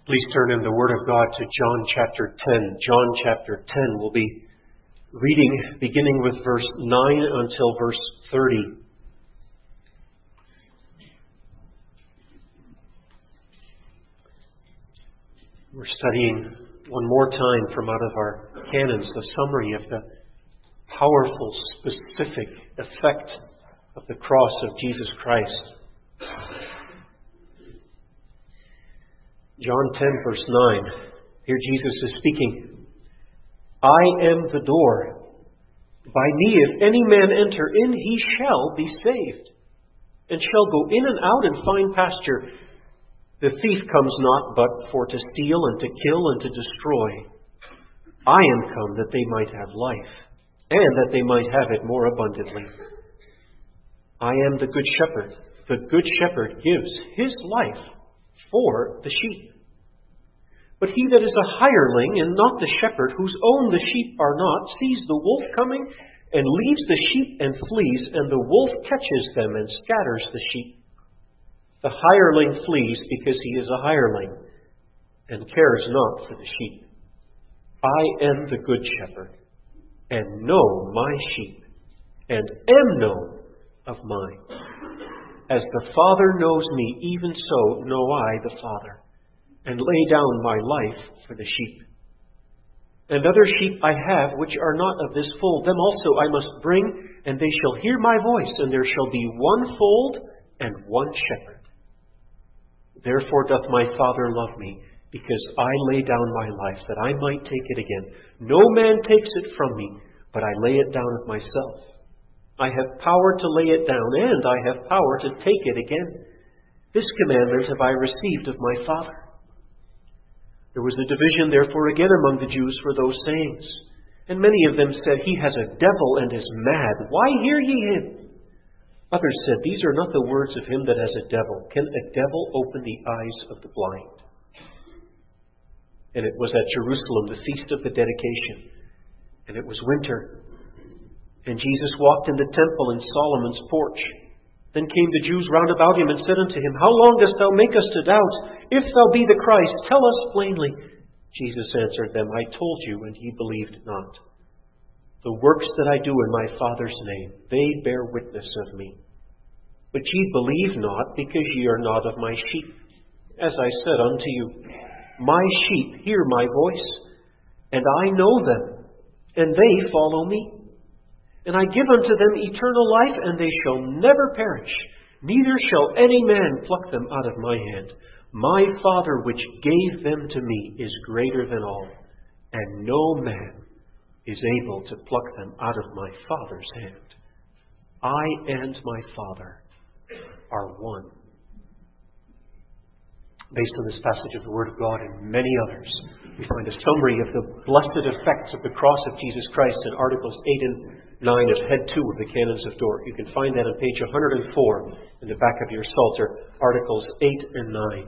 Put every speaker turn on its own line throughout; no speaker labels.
Please turn in the Word of God to John chapter 10. John chapter 10 will be reading beginning with verse 9 until verse 30. We're studying one more time from out of our canons the summary of the powerful, specific effect of the cross of Jesus Christ. John 10 verse 9. Here Jesus is speaking. I am the door. By me if any man enter in, he shall be saved, and shall go in and out and find pasture. The thief comes not but for to steal and to kill and to destroy. I am come that they might have life, and that they might have it more abundantly. I am the good shepherd. The good shepherd gives his life for the sheep. But he that is a hireling and not the shepherd, whose own the sheep are not, sees the wolf coming, and leaves the sheep and flees, and the wolf catches them and scatters the sheep. The hireling flees because he is a hireling, and cares not for the sheep. I am the good shepherd, and know my sheep, and am known of mine. As the Father knows me, even so know I the Father, and lay down my life for the sheep. And other sheep I have, which are not of this fold, them also I must bring, and they shall hear my voice, and there shall be one fold and one shepherd. Therefore doth my Father love me, because I lay down my life, that I might take it again. No man takes it from me, but I lay it down of myself. I have power to lay it down, and I have power to take it again. This commandment have I received of my Father. There was a division therefore again among the Jews for those sayings. And many of them said, He has a devil and is mad. Why hear ye him? Others said, These are not the words of him that has a devil. Can a devil open the eyes of the blind? And it was at Jerusalem, the feast of the dedication. And it was winter. And Jesus walked in the temple in Solomon's porch. Then came the Jews round about him and said unto him, How long dost thou make us to doubt? If thou be the Christ, tell us plainly. Jesus answered them, I told you, and ye believed not. The works that I do in my Father's name, they bear witness of me. But ye believe not, because ye are not of my sheep. As I said unto you, my sheep hear my voice, and I know them, and they follow me. And I give unto them eternal life, and they shall never perish, neither shall any man pluck them out of my hand. My Father which gave them to me is greater than all, and no man is able to pluck them out of my Father's hand. I and my Father are one. Based on this passage of the Word of God and many others, we find a summary of the blessed effects of the cross of Jesus Christ in Articles 8 and 9 of Head 2 of the Canons of Dort. You can find that on page 104 in the back of your Psalter, Articles 8 and 9.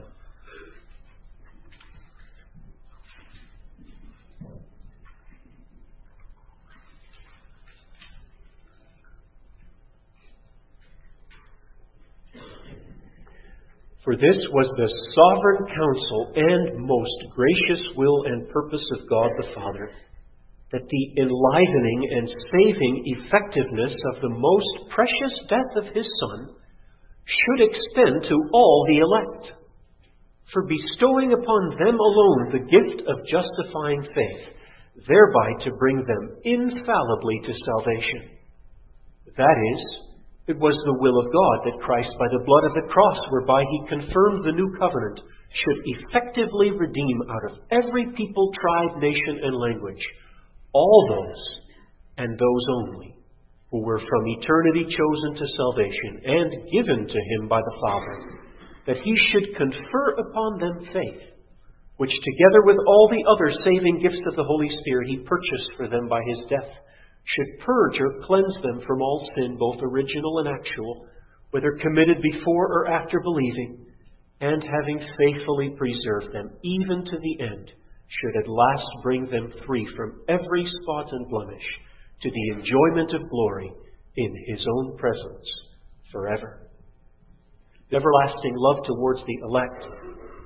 For this was the sovereign counsel and most gracious will and purpose of God the Father, that the enlivening and saving effectiveness of the most precious death of His Son should extend to all the elect, for bestowing upon them alone the gift of justifying faith, thereby to bring them infallibly to salvation. That is, it was the will of God that Christ, by the blood of the cross, whereby He confirmed the new covenant, should effectively redeem out of every people, tribe, nation, and language all those, and those only, who were from eternity chosen to salvation and given to Him by the Father, that He should confer upon them faith, which together with all the other saving gifts of the Holy Spirit He purchased for them by His death, should purge or cleanse them from all sin, both original and actual, whether committed before or after believing, and having faithfully preserved them, even to the end, should at last bring them free from every spot and blemish, to the enjoyment of glory in His own presence forever. The everlasting love towards the elect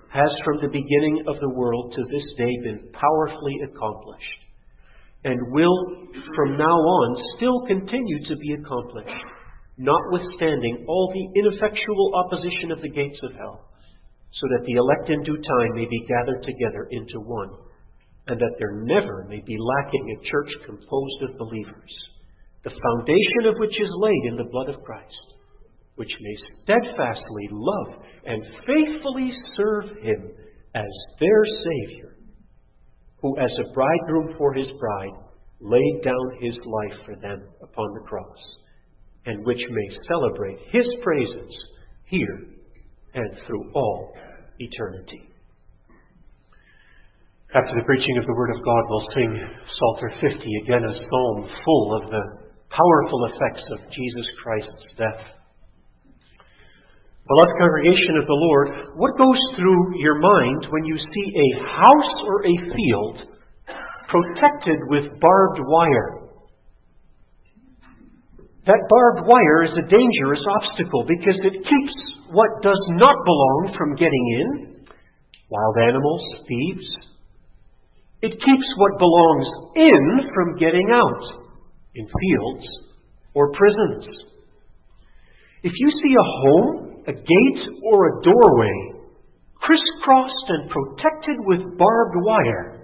has from the beginning of the world to this day been powerfully accomplished, and will from now on still continue to be accomplished, notwithstanding all the ineffectual opposition of the gates of hell, so that the elect in due time may be gathered together into one, and that there never may be lacking a church composed of believers, the foundation of which is laid in the blood of Christ, which may steadfastly love and faithfully serve Him as their Savior, who as a bridegroom for His bride laid down His life for them upon the cross, and which may celebrate His praises here and through all eternity. After the preaching of the Word of God, we'll sing Psalter 50, again a psalm full of the powerful effects of Jesus Christ's death. Beloved congregation of the Lord, what goes through your mind when you see a house or a field protected with barbed wire? That barbed wire is a dangerous obstacle because it keeps what does not belong from getting in, wild animals, thieves. It keeps what belongs in from getting out, in fields or prisons. If you see a home, a gate, or a doorway crisscrossed and protected with barbed wire,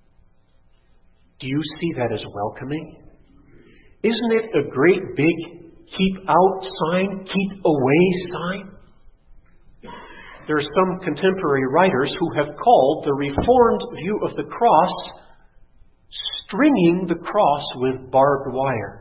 do you see that as welcoming? Isn't it a great big keep out sign, keep away sign? There are some contemporary writers who have called the Reformed view of the cross stringing the cross with barbed wire.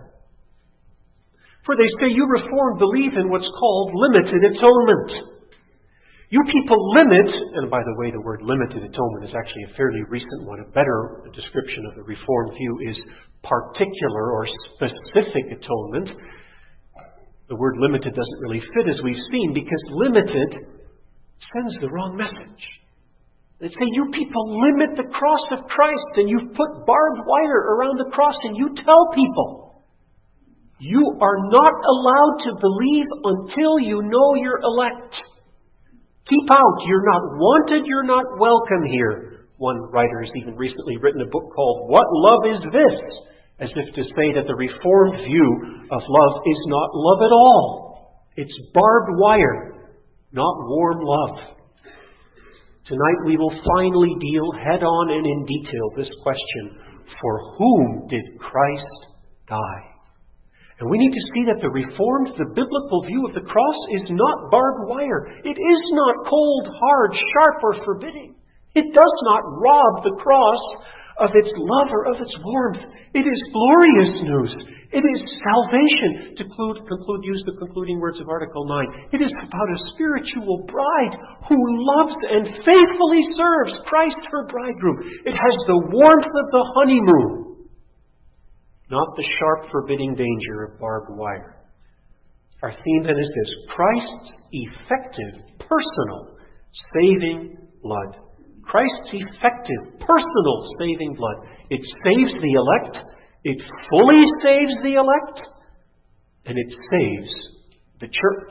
For they say you Reformed believe in what's called limited atonement. You people limit, and by the way, the word limited atonement is actually a fairly recent one. A better description of the Reformed view is particular or specific atonement. The word limited doesn't really fit, as we've seen, because limited sends the wrong message. They say you people limit the cross of Christ, and you've put barbed wire around the cross, and you tell people you are not allowed to believe until you know you're elect. Keep out. You're not wanted. You're not welcome here. One writer has even recently written a book called What Love Is This? As if to say that the Reformed view of love is not love at all. It's barbed wire, not warm love. Tonight we will finally deal head on and in detail this question: for whom did Christ die? And we need to see that the Reformed, the biblical view of the cross is not barbed wire. It is not cold, hard, sharp, or forbidding. It does not rob the cross of its love or of its warmth. It is glorious news. It is salvation. To use the concluding words of Article 9. It is about a spiritual bride who loves and faithfully serves Christ her bridegroom. It has the warmth of the honeymoon, not the sharp, forbidding danger of barbed wire. Our theme then is this: Christ's effective, personal, saving blood. Christ's effective, personal, saving blood. It saves the elect. It fully saves the elect. And it saves the church.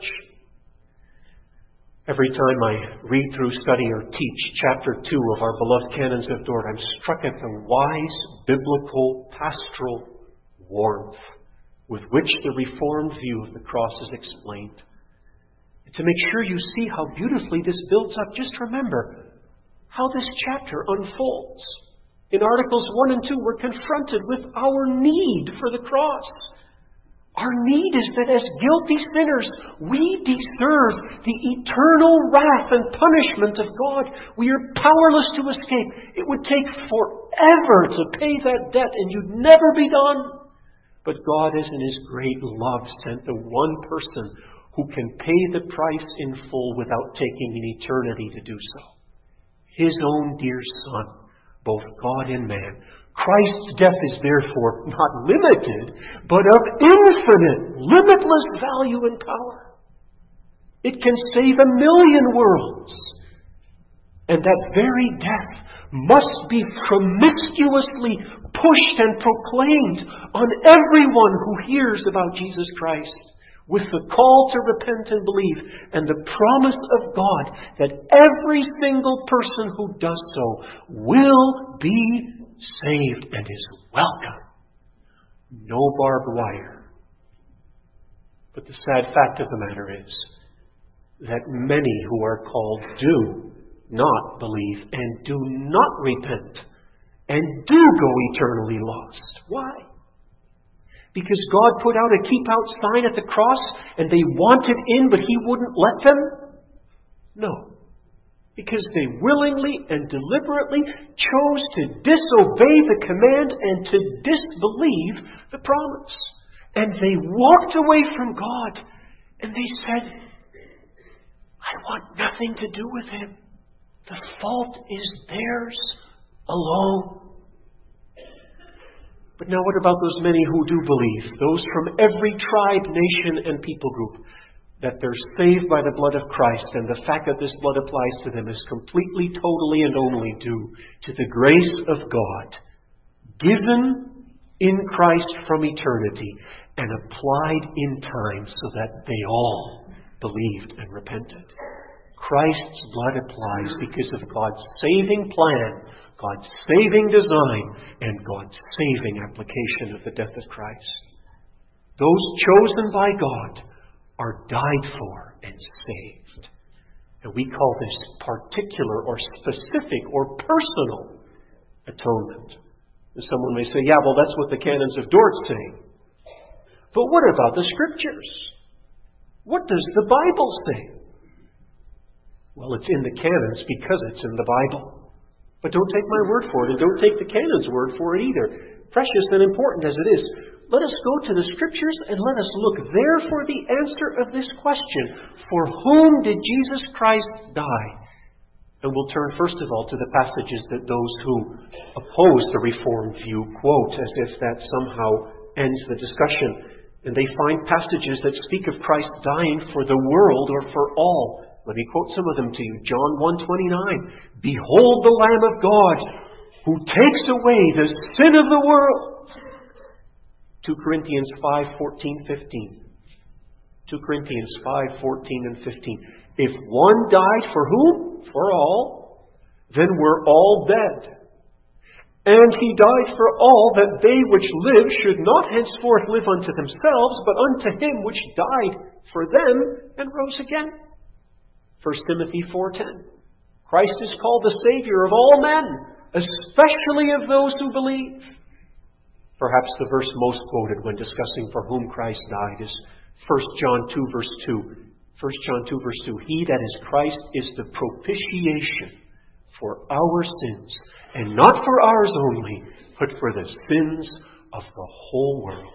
Every time I read through, study, or teach chapter 2 of our beloved Canons of Dort, I'm struck at the wise, biblical, pastoral warmth with which the Reformed view of the cross is explained. And to make sure you see how beautifully this builds up, just remember how this chapter unfolds. In Articles 1 and 2, we're confronted with our need for the cross. Our need is that as guilty sinners, we deserve the eternal wrath and punishment of God. We are powerless to escape. It would take forever to pay that debt, and you'd never be done. But God, as in His great love, sent the one person who can pay the price in full without taking an eternity to do so. His own dear Son, both God and man. Christ's death is therefore not limited, but of infinite, limitless value and power. It can save 1,000,000 worlds. And that very death must be promiscuously pushed and proclaimed on everyone who hears about Jesus Christ. with the call to repent and believe, and the promise of God that every single person who does so will be saved and is welcome. No barbed wire. But the sad fact of the matter is that many who are called do not believe and do not repent and do go eternally lost. Why? Because God put out a keep out sign at the cross and they wanted in but He wouldn't let them? No. Because they willingly and deliberately chose to disobey the command and to disbelieve the promise. And they walked away from God and they said, I want nothing to do with Him. The fault is theirs alone. But now what about those many who do believe? Those from every tribe, nation, and people group. That they're saved by the blood of Christ, and the fact that this blood applies to them is completely, totally, and only due to the grace of God, given in Christ from eternity, and applied in time so that they all believed and repented. Christ's blood applies because of God's saving plan, God's saving design, and God's saving application of the death of Christ. Those chosen by God are died for and saved. And we call this particular or specific or personal atonement. And someone may say, yeah, well, that's what the canons of Dort say. But what about the Scriptures? What does the Bible say? Well, it's in the canons because it's in the Bible. But don't take my word for it, and don't take the canon's word for it either. Precious and important as it is, let us go to the Scriptures and let us look there for the answer of this question. For whom did Jesus Christ die? And we'll turn first of all to the passages that those who oppose the Reformed view quote as if that somehow ends the discussion. And they find passages that speak of Christ dying for the world or for all. Let me quote some of them to you. John 1:29. Behold the Lamb of God who takes away the sin of the world. 2 Corinthians 5:14-15. 2 Corinthians 5:14 and 15. If one died for whom? For all. Then we're all dead. And He died for all, that they which live should not henceforth live unto themselves, but unto Him which died for them and rose again. 1 Timothy 4:10. Christ is called the Savior of all men, especially of those who believe. Perhaps the verse most quoted when discussing for whom Christ died is 1 John 2 verse 2. 1 John 2 verse 2. He that is Christ is the propitiation for our sins, and not for ours only, but for the sins of the whole world.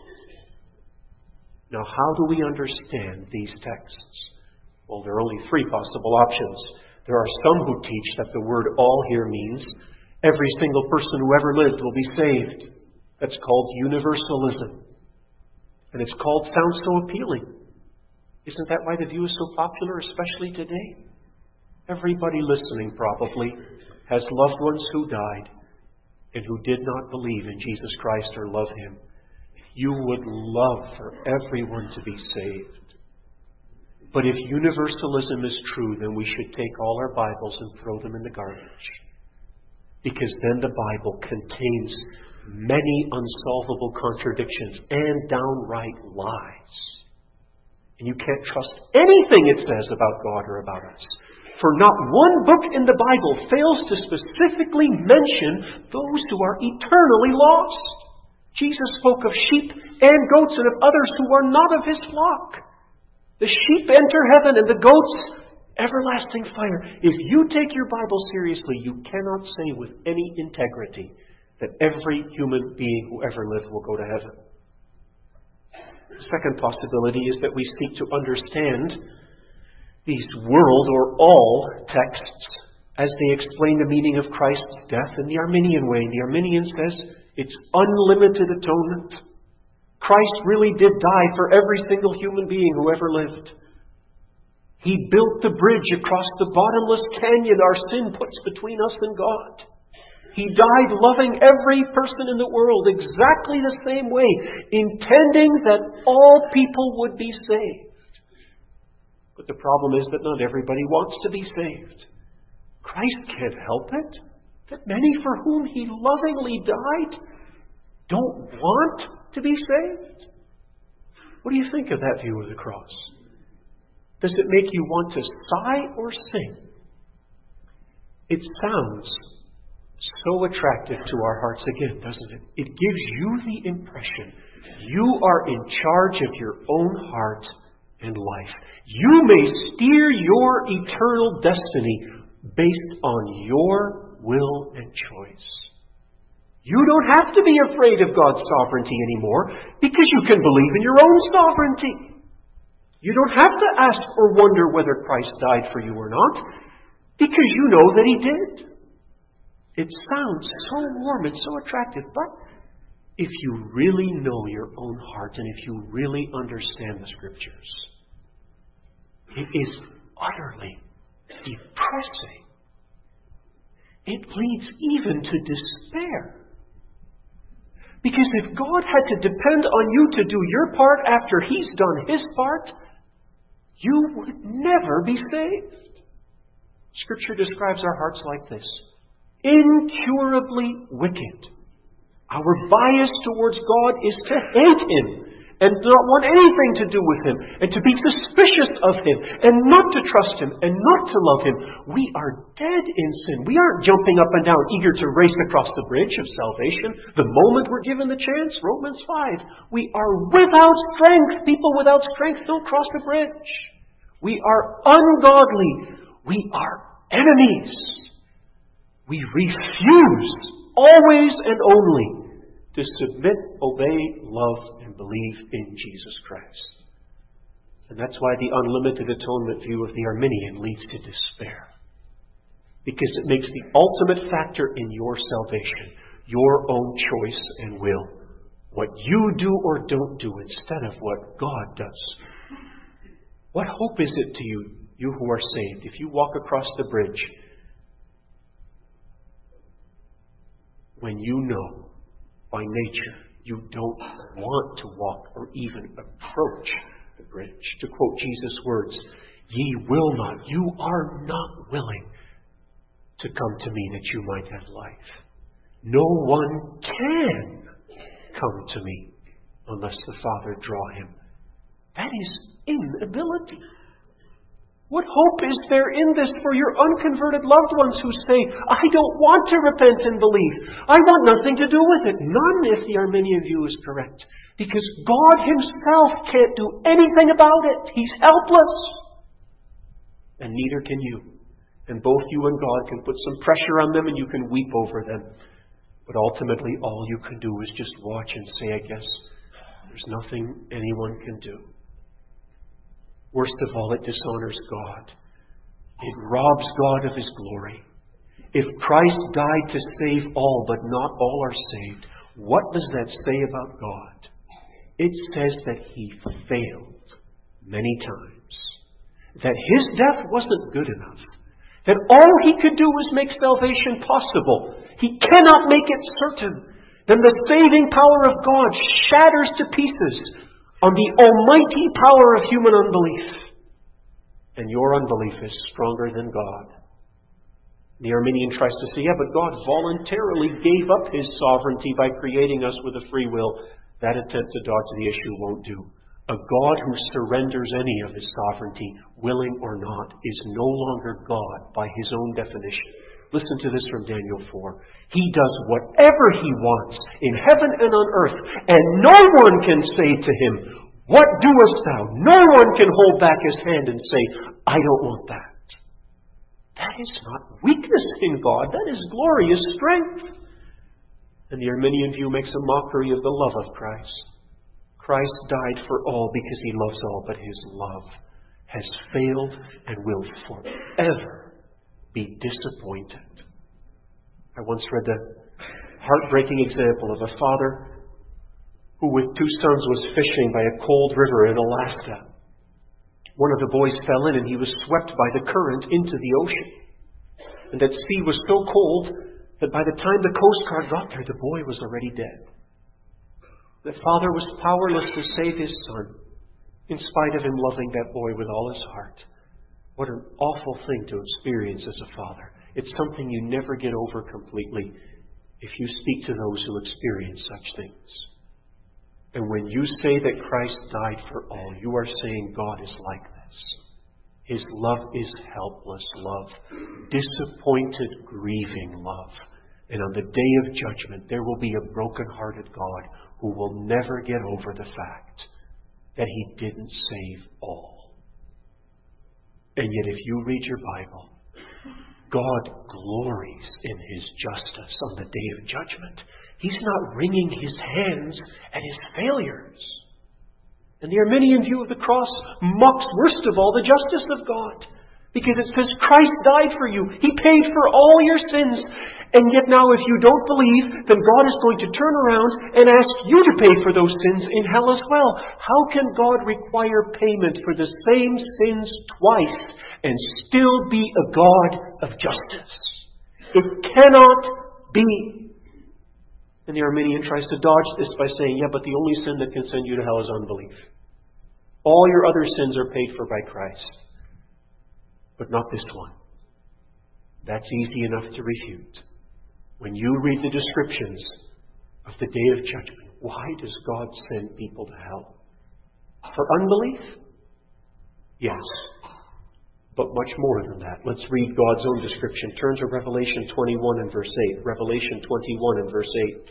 Now, how do we understand these texts? Well, there are only three possible options. There are some who teach that the word all here means every single person who ever lived will be saved. That's called universalism. And it's called, sounds so appealing. Isn't that why the view is so popular, especially today? Everybody listening probably has loved ones who died and who did not believe in Jesus Christ or love Him. You would love for everyone to be saved. But if universalism is true, then we should take all our Bibles and throw them in the garbage. Because then the Bible contains many unsolvable contradictions and downright lies. And you can't trust anything it says about God or about us. For not one book in the Bible fails to specifically mention those who are eternally lost. Jesus spoke of sheep and goats and of others who are not of His flock. The sheep enter heaven and the goats everlasting fire. If you take your Bible seriously, you cannot say with any integrity that every human being who ever lived will go to heaven. The second possibility is that we seek to understand these world or all texts as they explain the meaning of Christ's death in the Arminian way. The Arminian says it's unlimited atonement. Christ really did die for every single human being who ever lived. He built the bridge across the bottomless canyon our sin puts between us and God. He died loving every person in the world exactly the same way, intending that all people would be saved. But the problem is that not everybody wants to be saved. Christ can't help it that many for whom He lovingly died don't want to be saved. What do you think of that view of the cross? Does it make you want to sigh or sing? It sounds so attractive to our hearts again, doesn't it? It gives you the impression you are in charge of your own heart and life. You may steer your eternal destiny based on your will and choice. You don't have to be afraid of God's sovereignty anymore because you can believe in your own sovereignty. You don't have to ask or wonder whether Christ died for you or not because you know that He did. It sounds so warm and so attractive, but if you really know your own heart and if you really understand the Scriptures, it is utterly depressing. It leads even to despair. Because if God had to depend on you to do your part after He's done His part, you would never be saved. Scripture describes our hearts like this: incurably wicked. Our bias towards God is to hate Him and not want anything to do with Him and to be suspicious of Him and not to trust Him and not to love Him. We are dead in sin. We aren't jumping up and down eager to race across the bridge of salvation the moment we're given the chance. Romans 5. We are without strength. People without strength don't cross the bridge. We are ungodly. We are enemies. We refuse always and only to submit, obey, love, and believe in Jesus Christ. And that's why the unlimited atonement view of the Arminian leads to despair. Because it makes the ultimate factor in your salvation your own choice and will. What you do or don't do instead of what God does. What hope is it to you, you who are saved, if you walk across the bridge when you know by nature you don't want to walk or even approach the bridge? To quote Jesus' words, "Ye will not, you are not willing to come to me that you might have life. No one can come to me unless the Father draw him." That is inability. What hope is there in this for your unconverted loved ones who say, "I don't want to repent and believe. I want nothing to do with it"? None if the Arminian view is correct. Because God Himself can't do anything about it. He's helpless. And neither can you. And both you and God can put some pressure on them and you can weep over them. But ultimately all you can do is just watch and say, "I guess there's nothing anyone can do." Worst of all, it dishonors God. It robs God of His glory. If Christ died to save all, but not all are saved, what does that say about God? It says that He failed many times. That His death wasn't good enough. That all He could do was make salvation possible. He cannot make it certain. Then the saving power of God shatters to pieces on the almighty power of human unbelief. And your unbelief is stronger than God. The Arminian tries to say, but God voluntarily gave up His sovereignty by creating us with a free will. That attempt to dodge the issue won't do. A God who surrenders any of His sovereignty, willing or not, is no longer God by His own definition. Listen to this from Daniel 4. He does whatever He wants in heaven and on earth, and no one can say to Him, "What doest thou?" No one can hold back his hand and say, "I don't want that." That is not weakness in God. That is glorious strength. And the Arminian view makes a mockery of the love of Christ. Christ died for all because He loves all, but His love has failed and will forever be disappointed. I once read the heartbreaking example of a father who with two sons was fishing by a cold river in Alaska. One of the boys fell in and he was swept by the current into the ocean. And that sea was so cold that by the time the Coast Guard got there, the boy was already dead. The father was powerless to save his son, in spite of him loving that boy with all his heart. What an awful thing to experience as a father. It's something you never get over completely if you speak to those who experience such things. And when you say that Christ died for all, you are saying God is like this. His love is helpless love, disappointed, grieving love. And on the day of judgment, there will be a broken-hearted God who will never get over the fact that He didn't save all. And yet if you read your Bible, God glories in His justice on the day of judgment. He's not wringing His hands at His failures. And the Arminian view of the cross mocks worst of all the justice of God. Because it says Christ died for you. He paid for all your sins. And yet now if you don't believe, then God is going to turn around and ask you to pay for those sins in hell as well. How can God require payment for the same sins twice and still be a God of justice? It cannot be. And the Arminian tries to dodge this by saying, yeah, but the only sin that can send you to hell is unbelief. All your other sins are paid for by Christ. But not this one. That's easy enough to refute. When you read the descriptions of the day of judgment, why does God send people to hell? For unbelief? Yes. But much more than that. Let's read God's own description. Turn to Revelation 21 and verse 8. Revelation 21 and verse 8.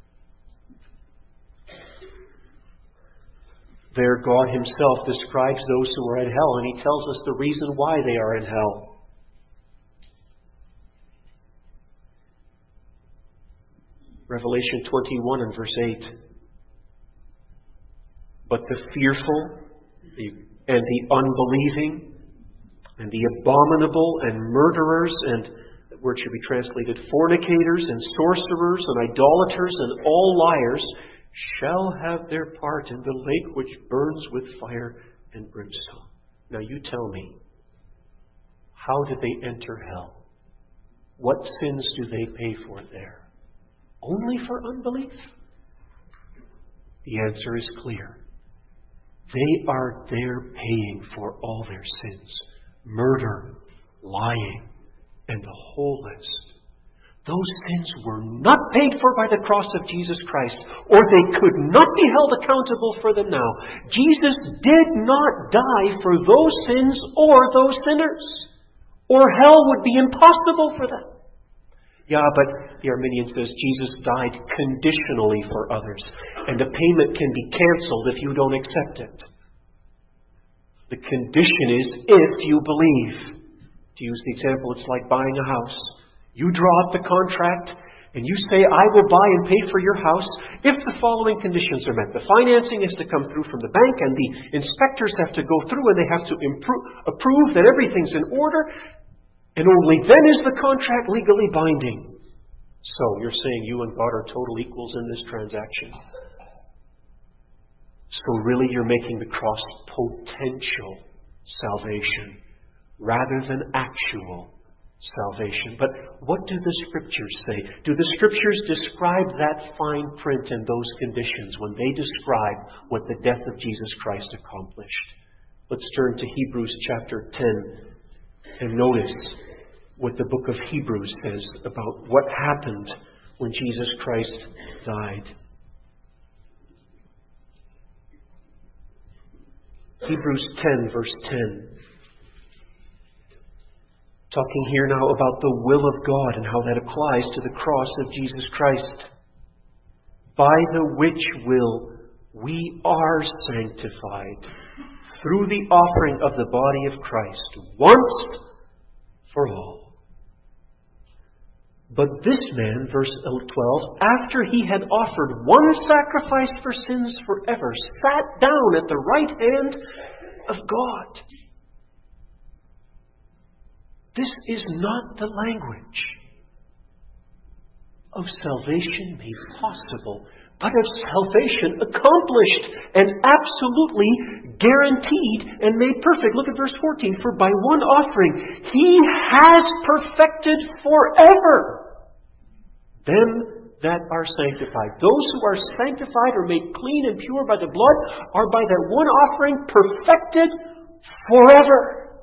There God Himself describes those who are in hell, and He tells us the reason why they are in hell. Revelation 21 and verse 8. But the fearful and the unbelieving and the abominable and murderers and, the word should be translated, fornicators and sorcerers and idolaters and all liars shall have their part in the lake which burns with fire and brimstone. Now you tell me, how did they enter hell? What sins do they pay for there? Only for unbelief? The answer is clear. They are there paying for all their sins. Murder, lying, and the whole list. Those sins were not paid for by the cross of Jesus Christ, or they could not be held accountable for them now. Jesus did not die for those sins or those sinners, or hell would be impossible for them. Yeah, but the Arminian says Jesus died conditionally for others, and a payment can be cancelled if you don't accept it. The condition is if you believe. To use the example, it's like buying a house. You draw up the contract and you say, I will buy and pay for your house if the following conditions are met. The financing is to come through from the bank and the inspectors have to go through and they have to approve that everything's in order. And only then is the contract legally binding. So you're saying you and God are total equals in this transaction. So really you're making the cross potential salvation rather than actual salvation. But what do the Scriptures say? Do the Scriptures describe that fine print and those conditions when they describe what the death of Jesus Christ accomplished? Let's turn to Hebrews chapter 10 and notice what the book of Hebrews says about what happened when Jesus Christ died. Hebrews 10 verse 10. Talking here now about the will of God and how that applies to the cross of Jesus Christ. By the which will we are sanctified through the offering of the body of Christ once for all. But this man, verse 12, after he had offered one sacrifice for sins forever, sat down at the right hand of God. This is not the language of salvation made possible, but of salvation accomplished and absolutely guaranteed and made perfect. Look at verse 14. For by one offering He has perfected forever Them that are sanctified. Those who are sanctified or made clean and pure by the blood are by that one offering perfected forever.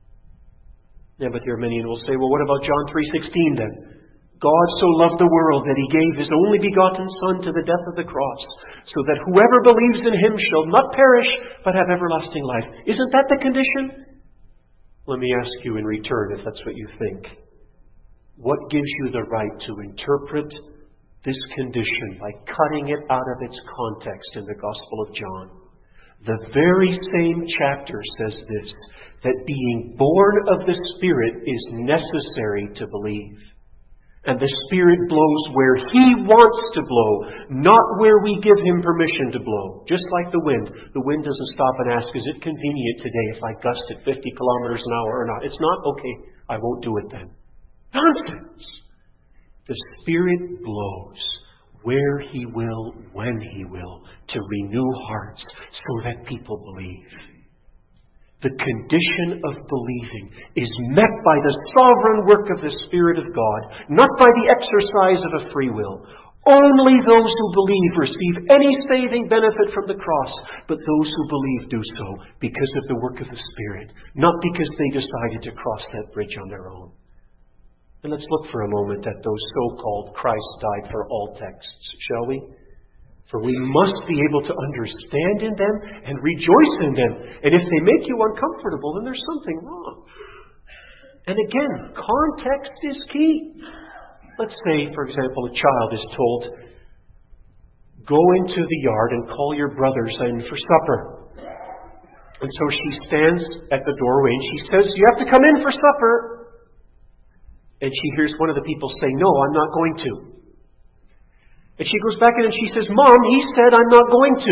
Yeah, but the Arminian will say, well, what about John 3:16 then? God so loved the world that He gave His only begotten Son to the death of the cross, so that whoever believes in Him shall not perish, but have everlasting life. Isn't that the condition? Let me ask you in return, if that's what you think. What gives you the right to interpret this condition by cutting it out of its context in the Gospel of John? The very same chapter says this, that being born of the Spirit is necessary to believe. And the Spirit blows where He wants to blow, not where we give Him permission to blow. Just like the wind. The wind doesn't stop and ask, is it convenient today if I gust at 50 kilometers an hour or not? It's not. Okay, I won't do it then. Nonsense! The Spirit blows where He will, when He will, to renew hearts so that people believe. The condition of believing is met by the sovereign work of the Spirit of God, not by the exercise of a free will. Only those who believe receive any saving benefit from the cross, but those who believe do so because of the work of the Spirit, not because they decided to cross that bridge on their own. And let's look for a moment at those so-called Christ died for all texts, shall we? For we must be able to understand in them and rejoice in them. And if they make you uncomfortable, then there's something wrong. And again, context is key. Let's say, for example, a child is told, go into the yard and call your brothers in for supper. And so she stands at the doorway and she says, you have to come in for supper. And she hears one of the people say, no, I'm not going to. And she goes back in and she says, Mom, he said I'm not going to.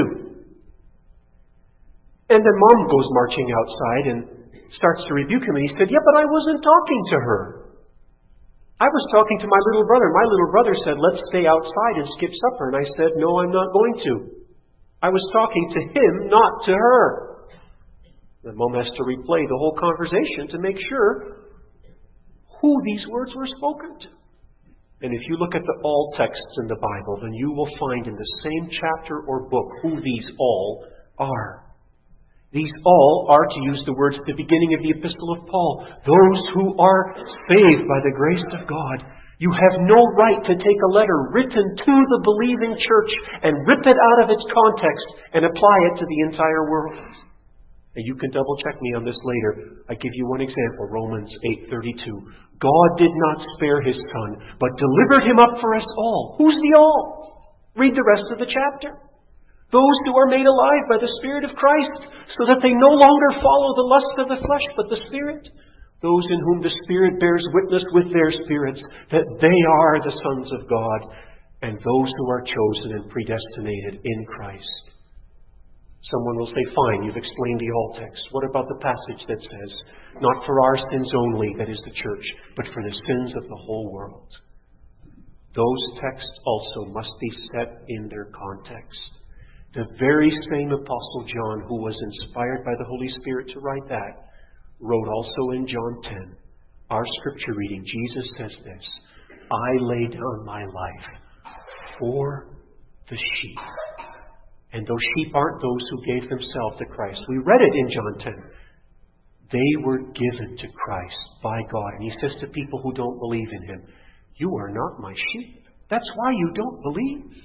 And then Mom goes marching outside and starts to rebuke him. And he said, yeah, but I wasn't talking to her. I was talking to my little brother. My little brother said, let's stay outside and skip supper. And I said, no, I'm not going to. I was talking to him, not to her. The Mom has to replay the whole conversation to make sure who these words were spoken to. And if you look at the all texts in the Bible, then you will find in the same chapter or book who these all are. These all are, to use the words at the beginning of the Epistle of Paul, those who are saved by the grace of God. You have no right to take a letter written to the believing church and rip it out of its context and apply it to the entire world. And you can double check me on this later. I give you one example, Romans 8:32. God did not spare His Son, but delivered Him up for us all. Who's the all? Read the rest of the chapter. Those who are made alive by the Spirit of Christ, so that they no longer follow the lust of the flesh, but the Spirit. Those in whom the Spirit bears witness with their spirits that they are the sons of God, and those who are chosen and predestinated in Christ. Someone will say, fine, you've explained the all text. What about the passage that says, not for our sins only, that is the church, but for the sins of the whole world? Those texts also must be set in their context. The very same Apostle John, who was inspired by the Holy Spirit to write that, wrote also in John 10, our scripture reading, Jesus says this, I lay down my life for the sheep. And those sheep aren't those who gave themselves to Christ. We read it in John 10. They were given to Christ by God. And He says to people who don't believe in Him, you are not my sheep. That's why you don't believe.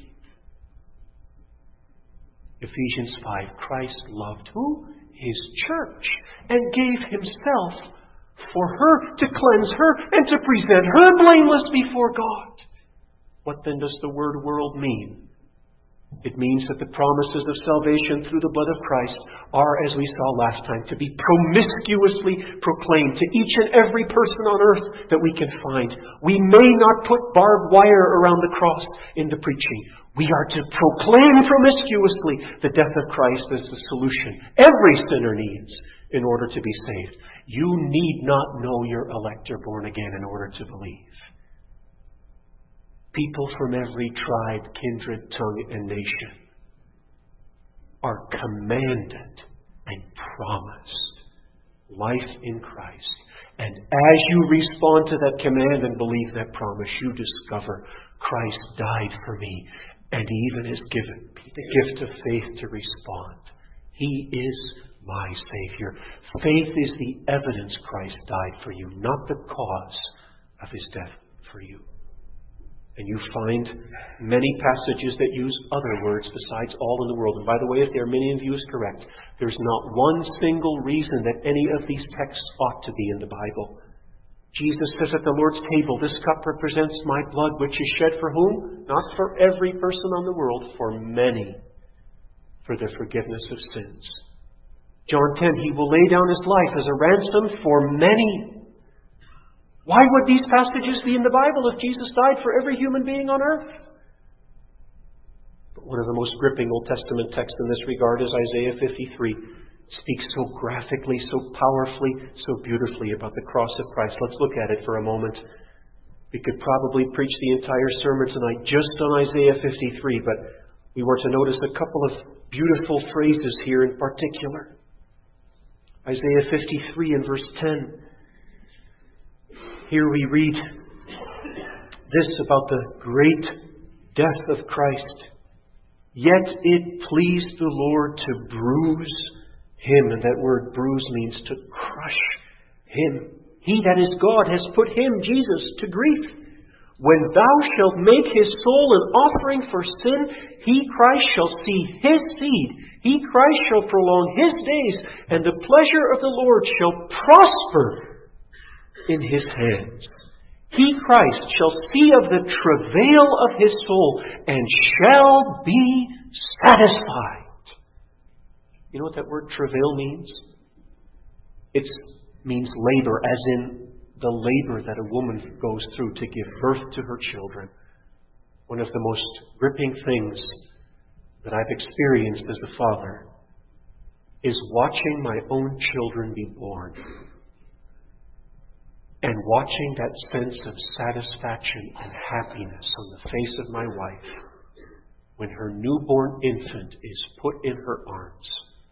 Ephesians 5, Christ loved who? His church. And gave Himself for her, to cleanse her, and to present her blameless before God. What then does the word world mean? It means that the promises of salvation through the blood of Christ are, as we saw last time, to be promiscuously proclaimed to each and every person on earth that we can find. We may not put barbed wire around the cross in the preaching. We are to proclaim promiscuously the death of Christ as the solution every sinner needs in order to be saved. You need not know you're elect or born again in order to believe. People from every tribe, kindred, tongue, and nation are commanded and promised life in Christ. And as you respond to that command and believe that promise, you discover Christ died for me, and He even has given me the gift of faith to respond. He is my Savior. Faith is the evidence Christ died for you, not the cause of His death for you. And you find many passages that use other words besides all in the world. And by the way, if there are many of you is correct, there's not one single reason that any of these texts ought to be in the Bible. Jesus says at the Lord's table, this cup represents my blood, which is shed for whom? Not for every person on the world, for many, for the forgiveness of sins. John 10, He will lay down His life as a ransom for many. Why would these passages be in the Bible if Jesus died for every human being on earth? But one of the most gripping Old Testament texts in this regard is Isaiah 53. It speaks so graphically, so powerfully, so beautifully about the cross of Christ. Let's look at it for a moment. We could probably preach the entire sermon tonight just on Isaiah 53, but we were to notice a couple of beautiful phrases here in particular. Isaiah 53 and verse 10. Here we read this about the great death of Christ. Yet it pleased the Lord to bruise Him. And that word bruise means to crush Him. He that is God has put Him, Jesus, to grief. When thou shalt make His soul an offering for sin, He, Christ, shall see His seed. He, Christ, shall prolong His days, and the pleasure of the Lord shall prosper in His hands. He, Christ, shall see of the travail of His soul, and shall be satisfied. You know what that word travail means? It means labor, as in the labor that a woman goes through to give birth to her children. One of the most gripping things that I've experienced as a father is watching my own children be born. And watching that sense of satisfaction and happiness on the face of my wife when her newborn infant is put in her arms.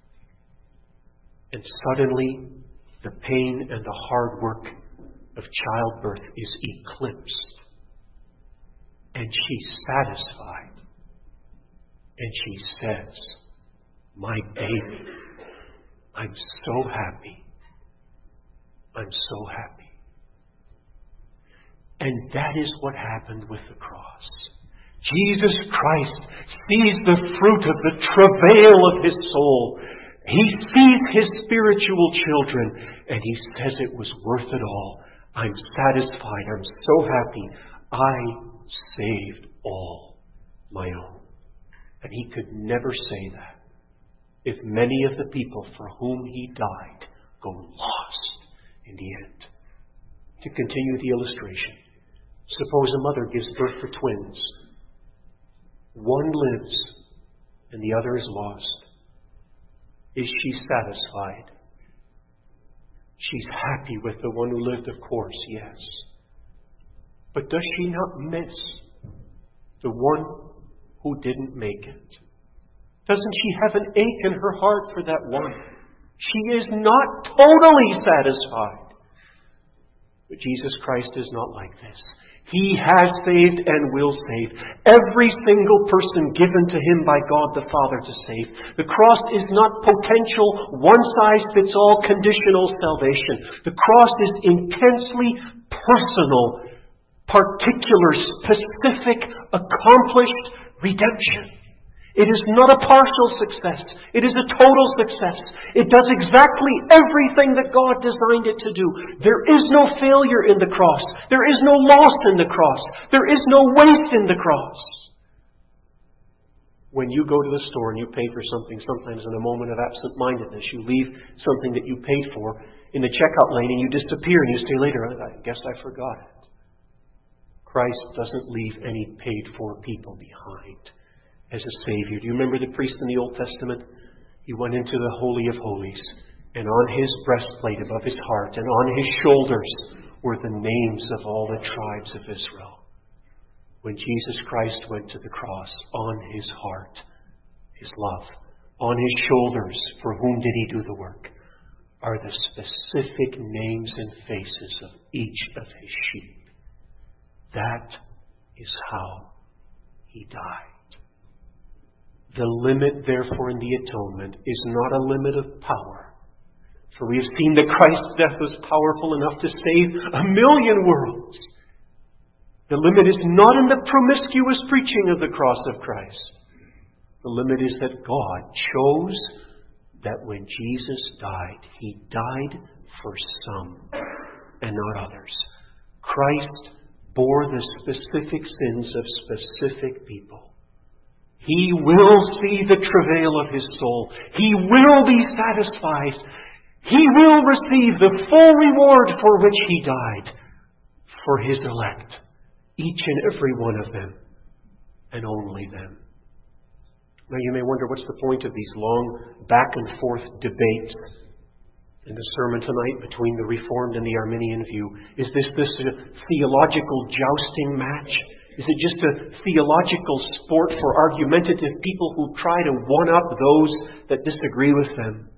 And suddenly the pain and the hard work of childbirth is eclipsed. And she's satisfied. And she says, my baby, I'm so happy. I'm so happy. And that is what happened with the cross. Jesus Christ sees the fruit of the travail of His soul. He sees His spiritual children, and He says it was worth it all. I'm satisfied. I'm so happy. I saved all my own. And He could never say that if many of the people for whom He died go lost in the end. To continue the illustration, suppose a mother gives birth to twins. One lives and the other is lost. Is she satisfied? She's happy with the one who lived, of course, yes. But does she not miss the one who didn't make it? Doesn't she have an ache in her heart for that one? She is not totally satisfied. But Jesus Christ is not like this. He has saved and will save every single person given to Him by God the Father to save. The cross is not potential, one-size-fits-all conditional salvation. The cross is intensely personal, particular, specific, accomplished redemption. It is not a partial success. It is a total success. It does exactly everything that God designed it to do. There is no failure in the cross. There is no loss in the cross. There is no waste in the cross. When you go to the store and you pay for something, sometimes in a moment of absent-mindedness, you leave something that you paid for in the checkout lane and you disappear and you say later, I guess I forgot it. Christ doesn't leave any paid-for people behind as a Savior. Do you remember the priest in the Old Testament? He went into the Holy of Holies, and on his breastplate above his heart and on his shoulders were the names of all the tribes of Israel. When Jesus Christ went to the cross, on His heart, His love, on His shoulders, for whom did He do the work? are the specific names and faces of each of His sheep. That is how He died. The limit, therefore, in the atonement is not a limit of power. For we have seen that Christ's death was powerful enough to save 1,000,000 worlds. The limit is not in the promiscuous preaching of the cross of Christ. The limit is that God chose that when Jesus died, He died for some and not others. Christ bore the specific sins of specific people. He will see the travail of His soul. He will be satisfied. He will receive the full reward for which He died for His elect. Each and every one of them, and only them. Now you may wonder, what's the point of these long back and forth debates in the sermon tonight between the Reformed and the Arminian view? Is this a theological jousting match? Is it just a theological sport for argumentative people who try to one-up those that disagree with them?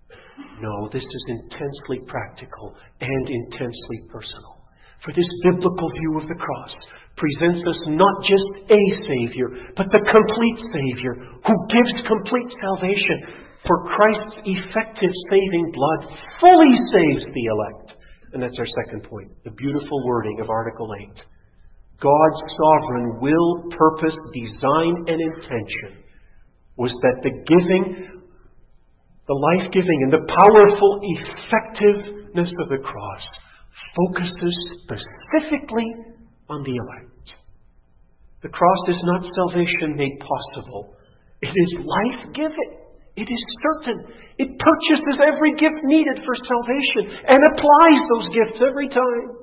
No, this is intensely practical and intensely personal. For this biblical view of the cross presents us not just a Savior, but the complete Savior who gives complete salvation. For Christ's effective saving blood fully saves the elect. And that's our second point, the beautiful wording of Article 8. God's sovereign will, purpose, design, and intention was that the giving, the life-giving, and the powerful effectiveness of the cross focuses specifically on the elect. The cross is not salvation made possible. It is life-giving. It is certain. It purchases every gift needed for salvation and applies those gifts every time.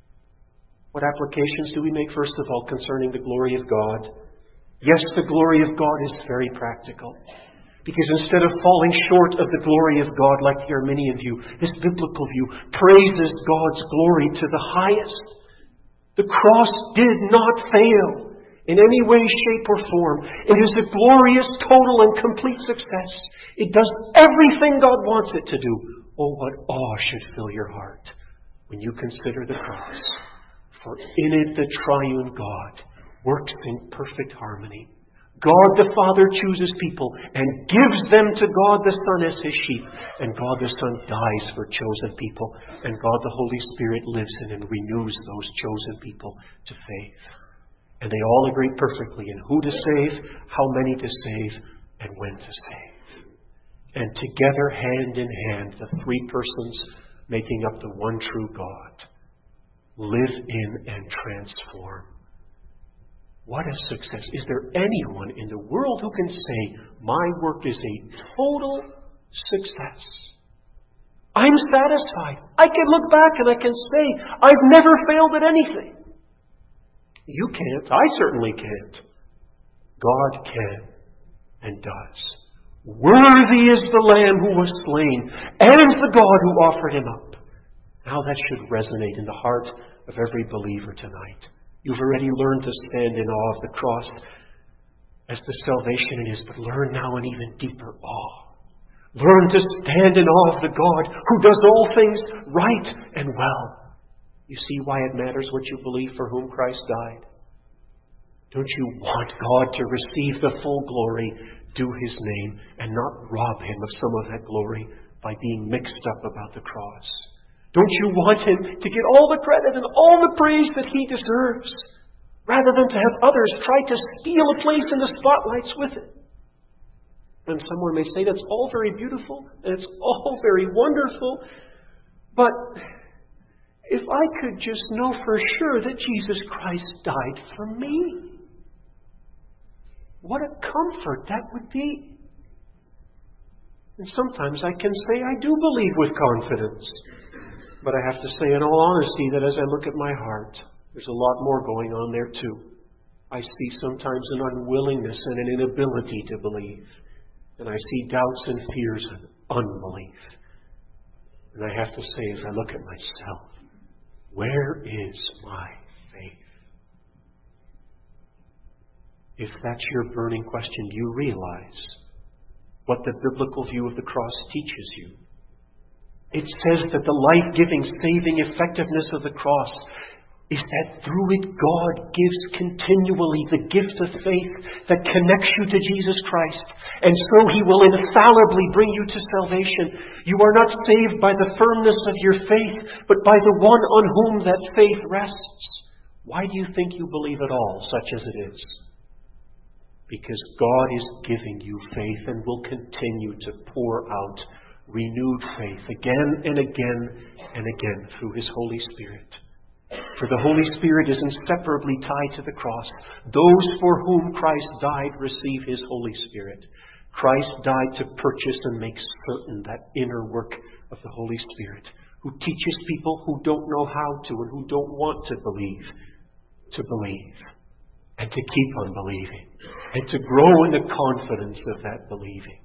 What applications do we make, first of all, concerning the glory of God? Yes, the glory of God is very practical. Because instead of falling short of the glory of God like the Arminian view, this biblical view praises God's glory to the highest. The cross did not fail in any way, shape, or form. It is a glorious, total, and complete success. It does everything God wants it to do. Oh, what awe should fill your heart when you consider the cross. For in it the triune God works in perfect harmony. God the Father chooses people and gives them to God the Son as His sheep. And God the Son dies for chosen people. And God the Holy Spirit lives in and renews those chosen people to faith. And they all agree perfectly in who to save, how many to save, and when to save. And together, hand in hand, the three persons making up the one true God live in and transform. What a success. Is there anyone in the world who can say, my work is a total success? I'm satisfied. I can look back and I can say, I've never failed at anything. You can't. I certainly can't. God can and does. Worthy is the Lamb who was slain and the God who offered Him up. Now that should resonate in the heart of every believer tonight. You've already learned to stand in awe of the cross as the salvation it is, but learn now an even deeper awe. Learn to stand in awe of the God who does all things right and well. You see why it matters what you believe for whom Christ died? Don't you want God to receive the full glory due His name and not rob Him of some of that glory by being mixed up about the cross? Don't you want Him to get all the credit and all the praise that He deserves, rather than to have others try to steal a place in the spotlights with it? And someone may say that's all very beautiful and it's all very wonderful, but if I could just know for sure that Jesus Christ died for me, what a comfort that would be. And sometimes I can say I do believe with confidence. But I have to say in all honesty that as I look at my heart, there's a lot more going on there too. I see sometimes an unwillingness and an inability to believe. And I see doubts and fears and unbelief. And I have to say as I look at myself, where is my faith? If that's your burning question, do you realize what the biblical view of the cross teaches you? It says that the life-giving, saving effectiveness of the cross is that through it God gives continually the gift of faith that connects you to Jesus Christ. And so He will infallibly bring you to salvation. You are not saved by the firmness of your faith, but by the one on whom that faith rests. Why do you think you believe at all, such as it is? Because God is giving you faith and will continue to pour out renewed faith again and again and again through His Holy Spirit. For the Holy Spirit is inseparably tied to the cross. Those for whom Christ died receive His Holy Spirit. Christ died to purchase and make certain that inner work of the Holy Spirit, who teaches people who don't know how to and who don't want to believe, and to keep on believing, and to grow in the confidence of that believing.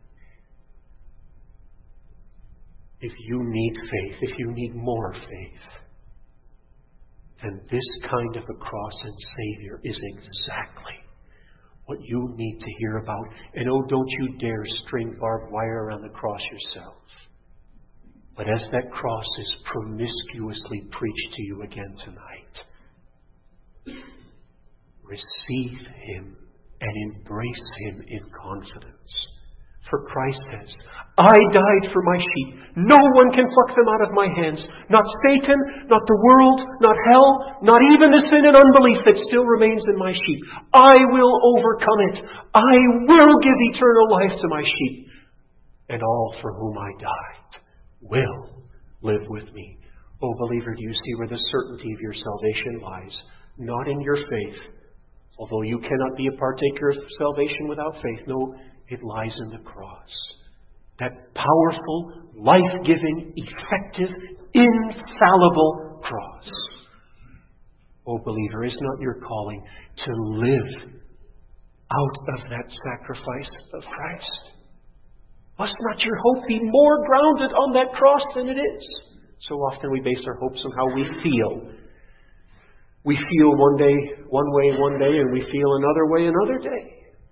If you need faith, if you need more faith, then this kind of a cross and Savior is exactly what you need to hear about. And oh, don't you dare string barbed wire around the cross yourself. But as that cross is promiscuously preached to you again tonight, receive Him and embrace Him in confidence. For Christ says, I died for my sheep. No one can pluck them out of my hands. Not Satan, not the world, not hell, not even the sin and unbelief that still remains in my sheep. I will overcome it. I will give eternal life to my sheep. And all for whom I died will live with me. Oh, believer, do you see where the certainty of your salvation lies? Not in your faith, although you cannot be a partaker of salvation without faith. No, it lies in the cross. That powerful, life-giving, effective, infallible cross. Oh, believer, is not your calling to live out of that sacrifice of Christ? Must not your hope be more grounded on that cross than it is? So often we base our hopes on how we feel. We feel one way one day, and we feel another way another day.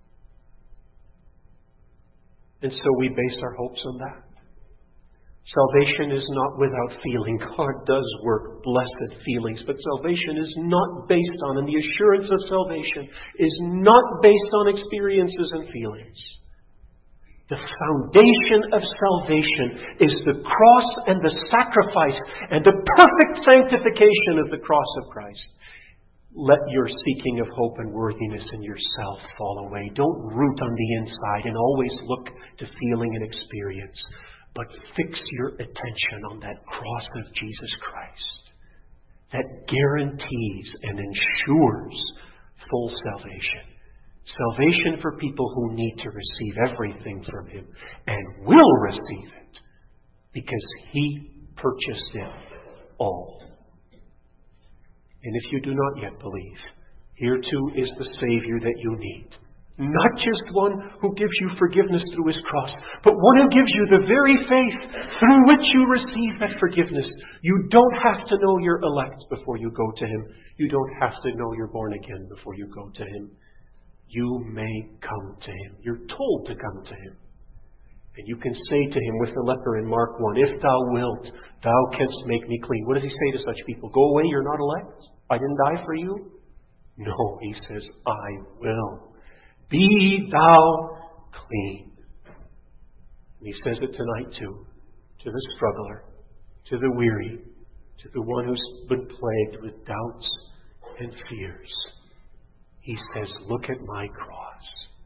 And so we base our hopes on that. Salvation is not without feeling. God does work blessed feelings, but salvation is not based on, and the assurance of salvation is not based on experiences and feelings. The foundation of salvation is the cross and the sacrifice and the perfect sanctification of the cross of Christ. Let your seeking of hope and worthiness in yourself fall away. Don't root on the inside and always look to feeling and experience, but fix your attention on that cross of Jesus Christ that guarantees and ensures full salvation. Salvation for people who need to receive everything from Him and will receive it because He purchased it all. And if you do not yet believe, here too is the Savior that you need. Not just one who gives you forgiveness through His cross, but one who gives you the very faith through which you receive that forgiveness. You don't have to know you're elect before you go to Him. You don't have to know you're born again before you go to Him. You may come to Him. You're told to come to Him. And you can say to Him with the leper in Mark 1, if thou wilt, thou canst make me clean. What does He say to such people? Go away, you're not elect. I didn't die for you. No, He says, I will. Be thou clean. And He says it tonight too, to the struggler, to the weary, to the one who's been plagued with doubts and fears. He says, look at my cross.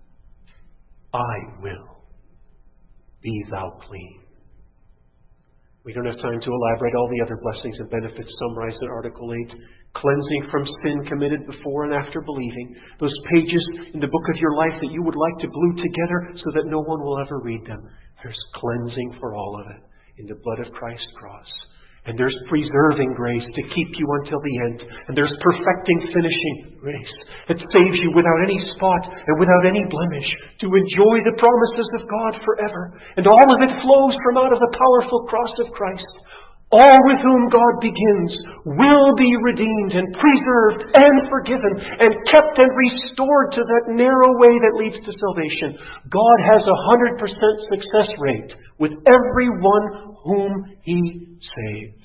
I will. Be thou clean. We don't have time to elaborate all the other blessings and benefits summarized in Article 8. Cleansing from sin committed before and after believing. Those pages in the book of your life that you would like to glue together so that no one will ever read them. There's cleansing for all of it in the blood of Christ's cross. And there's preserving grace to keep you until the end. And there's perfecting, finishing grace that saves you without any spot and without any blemish to enjoy the promises of God forever. And all of it flows from out of the powerful cross of Christ. All with whom God begins will be redeemed and preserved and forgiven and kept and restored to that narrow way that leads to salvation. God has 100% success rate with everyone whom He saves.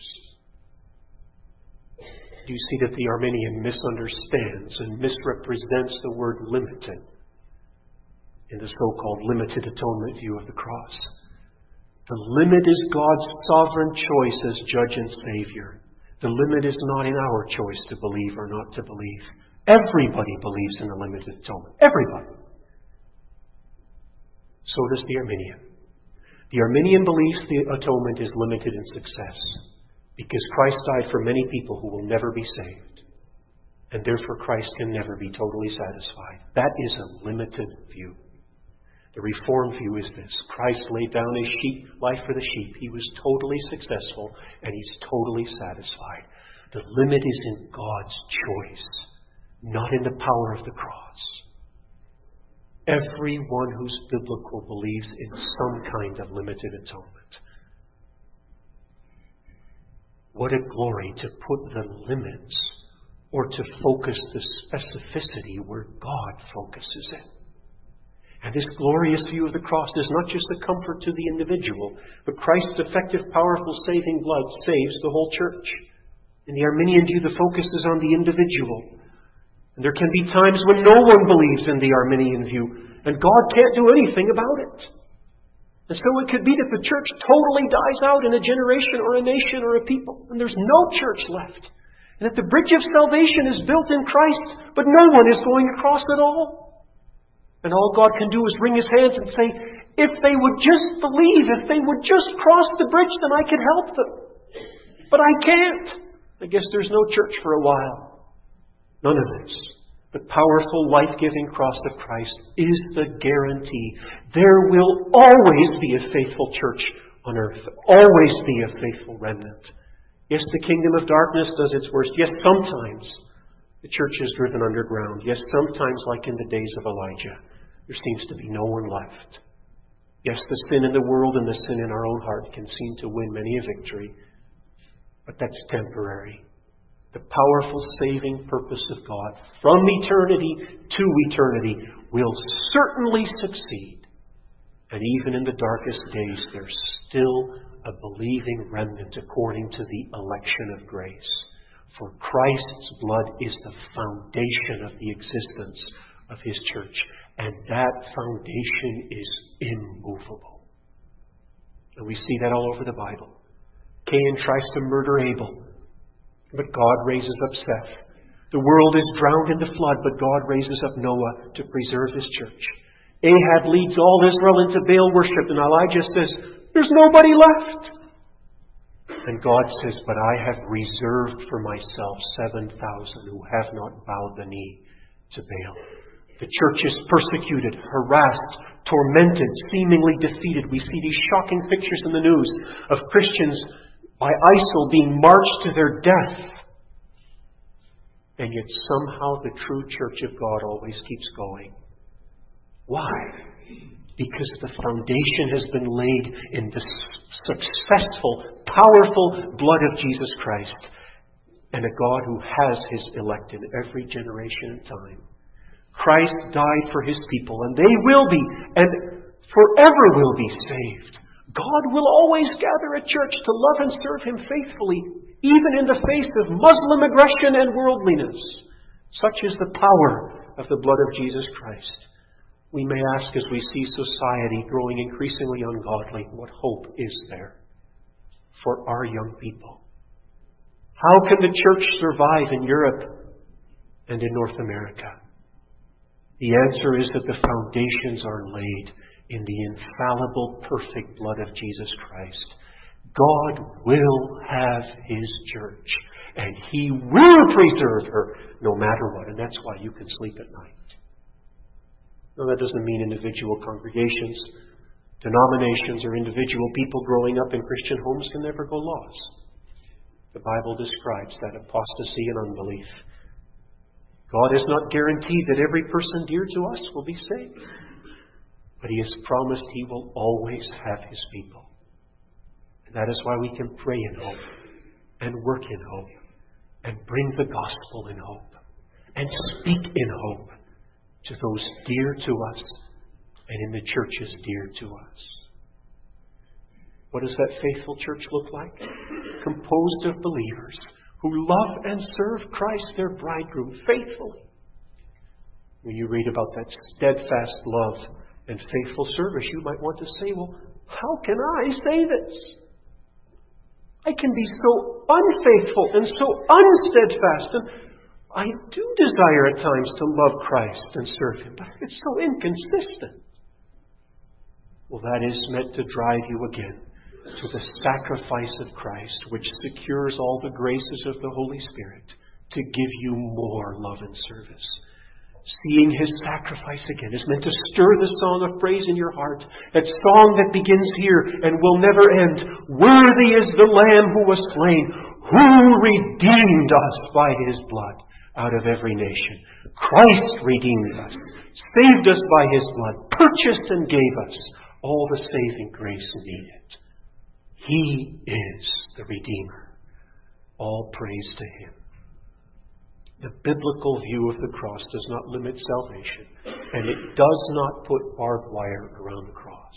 Do you see that the Arminian misunderstands and misrepresents the word limited in the so-called limited atonement view of the cross? The limit is God's sovereign choice as judge and Savior. The limit is not in our choice to believe or not to believe. Everybody believes in the limited atonement. Everybody. So does the Arminian. The Arminian believes the atonement is limited in success because Christ died for many people who will never be saved. And therefore Christ can never be totally satisfied. That is a limited view. The Reformed view is this: Christ laid down His life for the sheep. He was totally successful, and He's totally satisfied. The limit is in God's choice, not in the power of the cross. Everyone who's biblical believes in some kind of limited atonement. What a glory to put the limits, or to focus the specificity where God focuses it. And this glorious view of the cross is not just a comfort to the individual, but Christ's effective, powerful, saving blood saves the whole church. In the Arminian view, the focus is on the individual. And there can be times when no one believes in the Arminian view, and God can't do anything about it. And so it could be that the church totally dies out in a generation or a nation or a people, and there's no church left. And that the bridge of salvation is built in Christ, but no one is going across at all. And all God can do is wring His hands and say, if they would just believe, if they would just cross the bridge, then I could help them. But I can't. I guess there's no church for a while. None of this. The powerful, life-giving cross of Christ is the guarantee. There will always be a faithful church on earth. Always be a faithful remnant. Yes, the kingdom of darkness does its worst. Yes, sometimes the church is driven underground. Yes, sometimes, like in the days of Elijah, there seems to be no one left. Yes, the sin in the world and the sin in our own heart can seem to win many a victory, but that's temporary. The powerful saving purpose of God from eternity to eternity will certainly succeed. And even in the darkest days, there's still a believing remnant according to the election of grace. For Christ's blood is the foundation of the existence of His church. And that foundation is immovable. And we see that all over the Bible. Cain tries to murder Abel, but God raises up Seth. The world is drowned in the flood, but God raises up Noah to preserve His church. Ahab leads all Israel into Baal worship, and Elijah says, there's nobody left. And God says, but I have reserved for myself 7,000 who have not bowed the knee to Baal. The church is persecuted, harassed, tormented, seemingly defeated. We see these shocking pictures in the news of Christians by ISIL being marched to their death. And yet somehow the true church of God always keeps going. Why? Because the foundation has been laid in the successful, powerful blood of Jesus Christ, and a God who has His elect in every generation and time. Christ died for His people, and they will be, and forever will be saved. God will always gather a church to love and serve Him faithfully, even in the face of Muslim aggression and worldliness. Such is the power of the blood of Jesus Christ. We may ask, as we see society growing increasingly ungodly, what hope is there for our young people? How can the church survive in Europe and in North America? The answer is that the foundations are laid in the infallible, perfect blood of Jesus Christ. God will have His church, and He will preserve her no matter what. And that's why you can sleep at night. Now, that doesn't mean individual congregations, denominations, or individual people growing up in Christian homes can never go lost. The Bible describes that apostasy and unbelief. God has not guaranteed that every person dear to us will be saved. But He has promised He will always have His people. And That is why we can pray in hope, and work in hope, and bring the gospel in hope, and speak in hope to those dear to us, and in the churches dear to us. What does that faithful church look like? Composed of believers who love and serve Christ, their bridegroom, faithfully. When you read about that steadfast love and faithful service, you might want to say, well, how can I say this? I can be so unfaithful and so unsteadfast, and I do desire at times to love Christ and serve Him, but it's so inconsistent. Well, that is meant to drive you again to the sacrifice of Christ, which secures all the graces of the Holy Spirit to give you more love and service. Seeing His sacrifice again is meant to stir the song of praise in your heart. That song that begins here and will never end. Worthy is the Lamb who was slain, who redeemed us by His blood out of every nation. Christ redeemed us, saved us by His blood, purchased and gave us all the saving grace needed. He is the Redeemer. All praise to Him. The biblical view of the cross does not limit salvation, and it does not put barbed wire around the cross.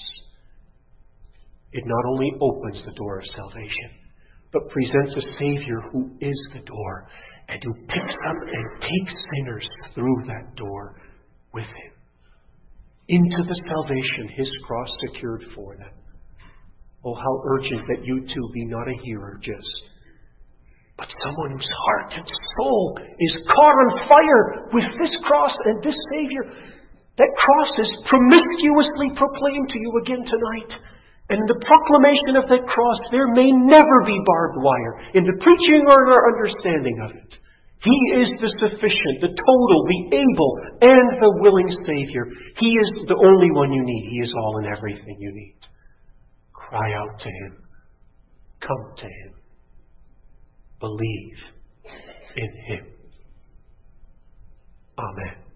It not only opens the door of salvation, but presents a Savior who is the door, and who picks up and takes sinners through that door with Him into the salvation His cross secured for them. Oh, how urgent that you too be not a hearer just, but someone whose heart and soul is caught on fire with this cross and this Savior. That cross is promiscuously proclaimed to you again tonight. And in the proclamation of that cross, there may never be barbed wire in the preaching or in our understanding of it. He is the sufficient, the total, the able, and the willing Savior. He is the only one you need. He is all and everything you need. Cry out to Him. Come to Him. Believe in Him. Amen.